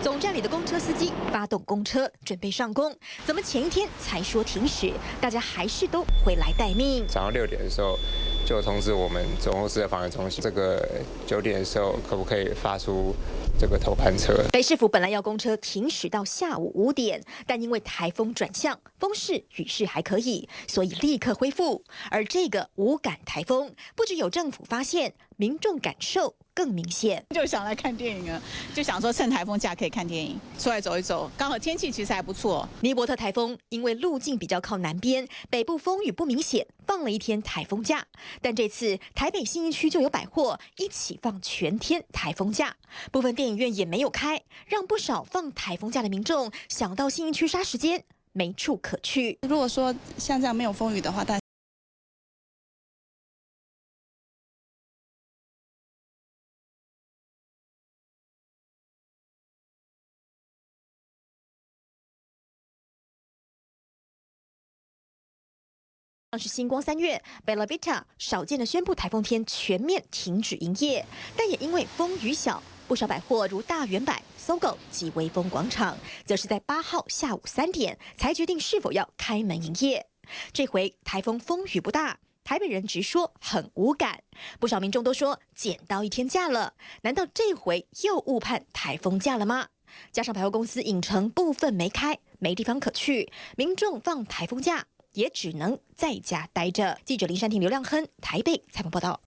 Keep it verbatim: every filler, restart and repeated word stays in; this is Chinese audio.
总站里的公车司机发动公车，准备上工，怎么前一天才说停驶，大家还是都回来待命？ 早上六点的时候就通知我们总公司的防疫中心，这个九点的时候可不可以发出这个头班车？ 北市府本来要公车停驶到下午五点，但因为台风转向，风势雨势还可以，所以立刻恢复。而这个无感台风，不只有政府发现，民众感受更明显。 就想来看电影啊，就想说趁台风假可以看电影，出来走一走。刚好天气其实还不错。 尼伯特台风因为路径比较靠南边，北部风雨不明显，放了一天台风假。但这次台北信义区就有百货一起放全天台风假，部分电影院也没有开，让不少放台风假的民众想到信义区杀时间，没处可去。 如果说像这样没有风雨的话，但像是星光三月 Bella Vita 少见的宣布台风天全面停止营业，但也因为风雨小，不少百货如大圆百、SOGO 及微风广场，则是在八号下午三点才决定是否要开门营业。这回台风风雨不大，台北人直说很无感，不少民众都说捡到一天假了。难道这回又误判台风假了吗？加上百货公司影城部分没开，没地方可去，民众放台风假也只能在家待着。记者林珊婷、刘亮亨台北采访报道。